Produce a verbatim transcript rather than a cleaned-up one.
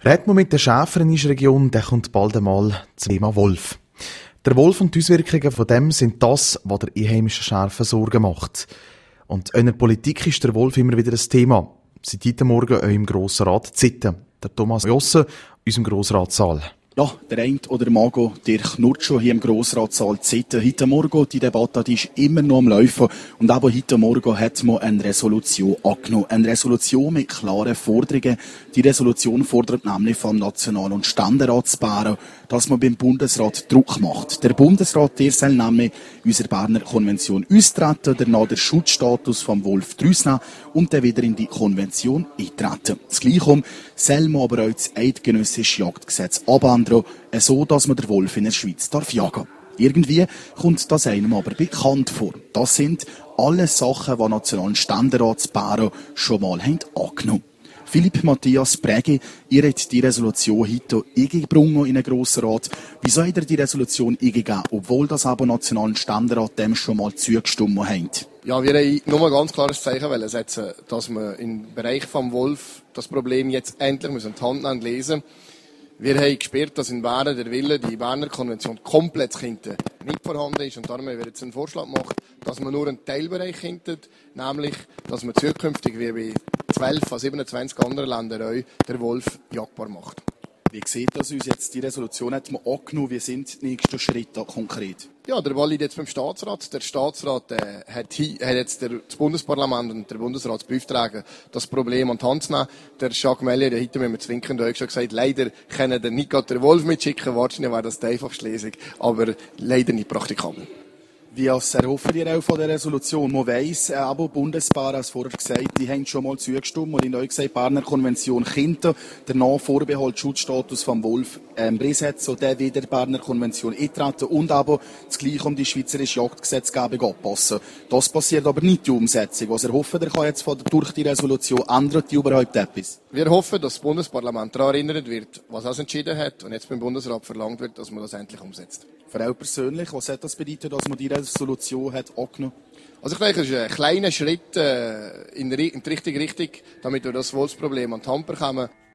Reden wir mit den Schäfern in unserer Region, der kommt bald einmal zum Thema Wolf. Der Wolf und die Auswirkungen von dem sind das, was der einheimischen Schäfer Sorgen macht. Und in der Politik ist der Wolf immer wieder ein Thema. Seit heute Morgen auch im Grossen Rat Zitten. Der Thomas Josse, unserem Grossratssaal. Ja, der eine oder Mago, der knurrt schon hier im Grossratssaal Zitten. Heute Morgen, die Debatte, die ist immer noch am Laufen. Und auch heute Morgen hat man eine Resolution angenommen. Eine Resolution mit klaren Forderungen. Die Resolution fordert nämlich vom National- und Ständeratspaar, dass man beim Bundesrat Druck macht. Der Bundesrat, der soll nämlich unserer Berner Konvention austreten, danach den Schutzstatus vom Wolf draus nehmen und dann wieder in die Konvention eintreten. Das Gleiche soll man aber auch das eidgenössische Jagdgesetz abändern, so dass man den Wolf in der Schweiz darf jagen. Irgendwie kommt das einem aber bekannt vor. Das sind alle Sachen, die National- und Ständeratspaare schon mal haben angenommen. Philipp Matthias Prägi, ihr habt die Resolution heute eingebracht in den Grossen Rat. Wieso habt ihr die Resolution eingegeben, obwohl das aber National- und Ständerat dem schon mal zugestimmt haben? Ja, wir wollen nur ein ganz klares Zeichen setzen, dass wir im Bereich vom Wolf das Problem jetzt endlich in die Hand nehmen und lesen. Wir haben gespürt, dass in Bern der Wille, die Berner Konvention komplett hinten nicht vorhanden ist. Und darum haben wir jetzt einen Vorschlag gemacht, dass man nur einen Teilbereich hinten, nämlich, dass man zukünftig wie bei zwölf von siebenundzwanzig anderen Ländern auch den Wolf jagbar macht. Wie sieht das uns jetzt? Die Resolution hat man angenommen. Wie sind die nächsten Schritte konkret? Ja, der Ball liegt jetzt beim Staatsrat. Der Staatsrat äh, hat, hat jetzt der, das Bundesparlament und der Bundesrat beauftragt, das Problem an die Hand zu nehmen. Der Jacques Mellier, der heute mit dem zwinkern Auge schon gesagt, leider können der nicht gerade den Wolf mitschicken. Wahrscheinlich wäre das die einfachste Lesung, aber leider nicht praktikabel. Wie erhoffen ihr auch von der Resolution? Man weiss, äh, aber Bundespaar, als vorher gesagt, die haben schon mal zugestimmt und in euch gesagt, Berner Konvention Kinder, danach Vorbehalt Schutzstatus vom Wolf ähm, Brisetz, und der wieder Berner Konvention eintreten und aber das Gleiche um die schweizerische Jagdgesetzgebung anpassen. Das passiert aber nicht, die Umsetzung. Was erhoffen ihr, kann jetzt von, durch die Resolution ändert die überhaupt etwas? Wir hoffen, dass das Bundesparlament daran erinnert wird, was es entschieden hat und jetzt beim Bundesrat verlangt wird, dass man das endlich umsetzt. Für euch persönlich, was hat das bedeutet, dass man die Resolution hat angenommen? Also ich denke, es ist ein kleiner Schritt äh, in die richtige Richtung, damit wir das Wolfsproblem an die Hand bekommen.